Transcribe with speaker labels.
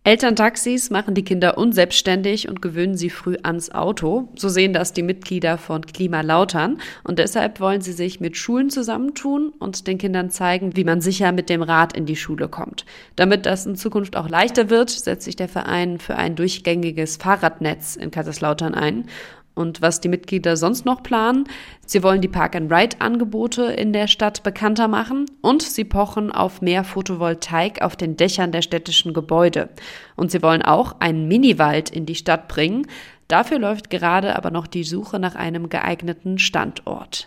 Speaker 1: Elterntaxis machen die Kinder unselbstständig und gewöhnen sie früh ans Auto. So sehen das die Mitglieder von Klima Lautern. Und deshalb wollen sie sich mit Schulen zusammentun und den Kindern zeigen, wie man sicher mit dem Rad in die Schule kommt. Damit das in Zukunft auch leichter wird, setzt sich der Verein für ein durchgängiges Fahrradnetz in Kaiserslautern ein. Und was die Mitglieder sonst noch planen: Sie wollen die Park-and-Ride-Angebote in der Stadt bekannter machen und sie pochen auf mehr Photovoltaik auf den Dächern der städtischen Gebäude. Und sie wollen auch einen Miniwald in die Stadt bringen. Dafür läuft gerade aber noch die Suche nach einem geeigneten Standort.